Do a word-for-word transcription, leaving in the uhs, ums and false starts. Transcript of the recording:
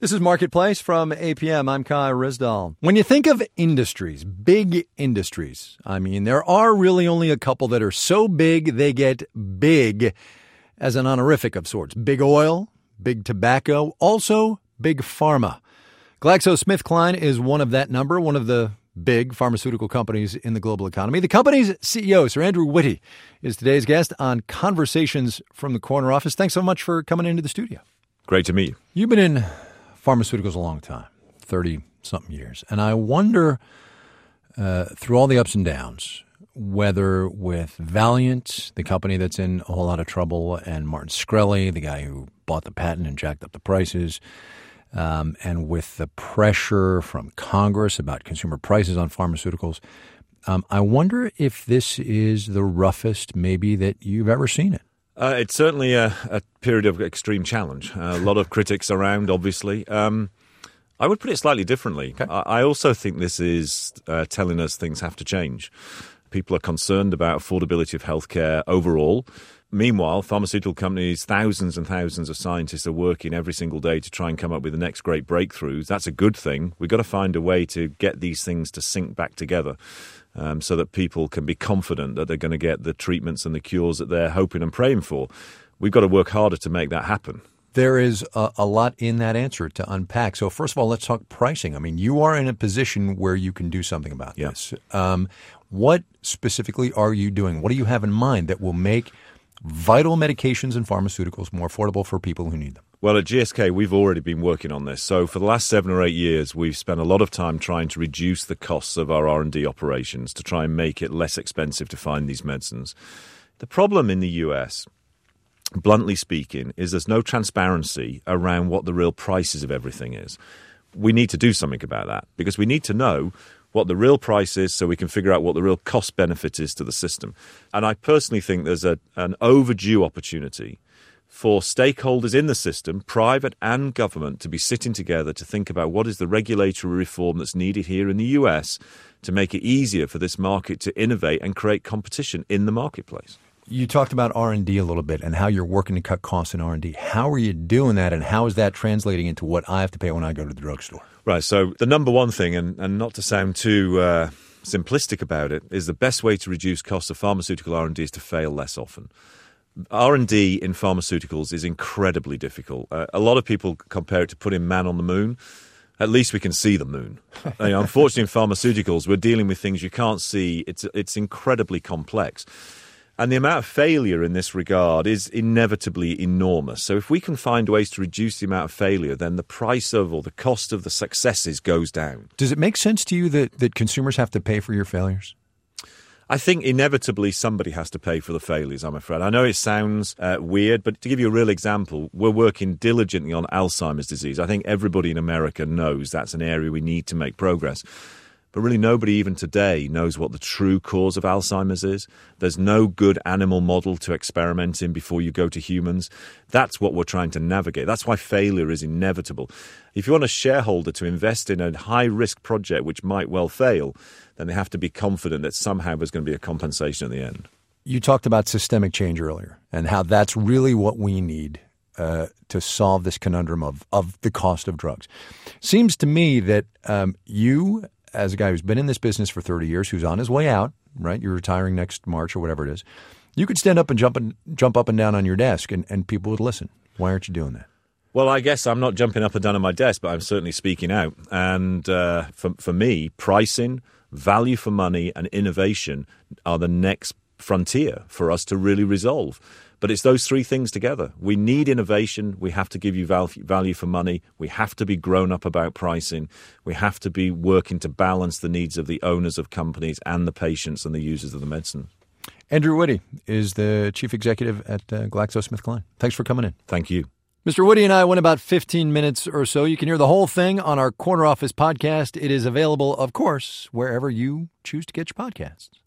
This is Marketplace from A P M. I'm Kai Rizdal. When you think of industries, big industries, I mean, there are really only a couple that are so big they get big as an honorific of sorts. Big oil, big tobacco, also big pharma. GlaxoSmithKline is one of that number, one of the big pharmaceutical companies in the global economy. The company's C E O, Sir Andrew Witty, is today's guest on Conversations from the Corner Office. Thanks so much for coming into the studio. Great to meet you. You've been in pharmaceuticals a long time, thirty-something years. And I wonder, uh, through all the ups and downs, whether with Valeant, the company that's in a whole lot of trouble, and Martin Shkreli, the guy who bought the patent and jacked up the prices, um, and with the pressure from Congress about consumer prices on pharmaceuticals, um, I wonder if this is the roughest maybe that you've ever seen it. Uh, it's certainly a, a period of extreme challenge. Uh, a lot of critics around, obviously. Um, I would put it slightly differently. Okay. I, I also think this is uh, telling us things have to change. People are concerned about affordability of healthcare overall. Meanwhile, pharmaceutical companies, thousands and thousands of scientists are working every single day to try and come up with the next great breakthroughs. That's a good thing. We've got to find a way to get these things to sync back together. Um, so that people can be confident that they're going to get the treatments and the cures that they're hoping and praying for. We've got to work harder to make that happen. There is a, a lot in that answer to unpack. So first of all, let's talk pricing. I mean, you are in a position where you can do something about Yeah. this. Um, what specifically are you doing? What do you have in mind that will make vital medications and pharmaceuticals more affordable for people who need them? Well, at G S K, we've already been working on this. So for the last seven or eight years, we've spent a lot of time trying to reduce the costs of our R and D operations to try and make it less expensive to find these medicines. The problem in the U S, bluntly speaking, is there's no transparency around what the real prices of everything is. We need to do something about that because we need to know what the real price is so we can figure out what the real cost benefit is to the system. And I personally think there's a, an overdue opportunity for stakeholders in the system, private and government, to be sitting together to think about what is the regulatory reform that's needed here in the U S to make it easier for this market to innovate and create competition in the marketplace. You talked about R and D a little bit and how you're working to cut costs in R and D. How are you doing that, and how is that translating into what I have to pay when I go to the drugstore? Right, so the number one thing, and, and not to sound too uh, simplistic about it, is the best way to reduce costs of pharmaceutical R and D is to fail less often. R and D in pharmaceuticals is incredibly difficult. Uh, a lot of people compare it to putting man on the moon. At least we can see the moon. You know, unfortunately, in pharmaceuticals, we're dealing with things you can't see. It's it's incredibly complex. And the amount of failure in this regard is inevitably enormous. So if we can find ways to reduce the amount of failure, then the price of or the cost of the successes goes down. Does it make sense to you that, that consumers have to pay for your failures? I think inevitably somebody has to pay for the failures, I'm afraid. I know it sounds uh, weird, but to give you a real example, we're working diligently on Alzheimer's disease. I think everybody in America knows that's an area we need to make progress. But really nobody even today knows what the true cause of Alzheimer's is. There's no good animal model to experiment in before you go to humans. That's what we're trying to navigate. That's why failure is inevitable. If you want a shareholder to invest in a high-risk project which might well fail, then they have to be confident that somehow there's going to be a compensation at the end. You talked about systemic change earlier and how that's really what we need uh, to solve this conundrum of, of the cost of drugs. Seems to me that um, you, as a guy who's been in this business for thirty years, who's on his way out, right? You're retiring next March or whatever it is. You could stand up and jump and jump up and down on your desk and, and people would listen. Why aren't you doing that? Well, I guess I'm not jumping up and down on my desk, but I'm certainly speaking out. And uh, for, for me, pricing, value for money, and innovation are the next frontier for us to really resolve. But it's those three things together. We need innovation. We have to give you value for money. We have to be grown up about pricing. We have to be working to balance the needs of the owners of companies and the patients and the users of the medicine. Andrew Witty is the chief executive at uh, GlaxoSmithKline. Thanks for coming in. Thank you. Mister Witty and I went about fifteen minutes or so. You can hear the whole thing on our Corner Office podcast. It is available, of course, wherever you choose to get your podcasts.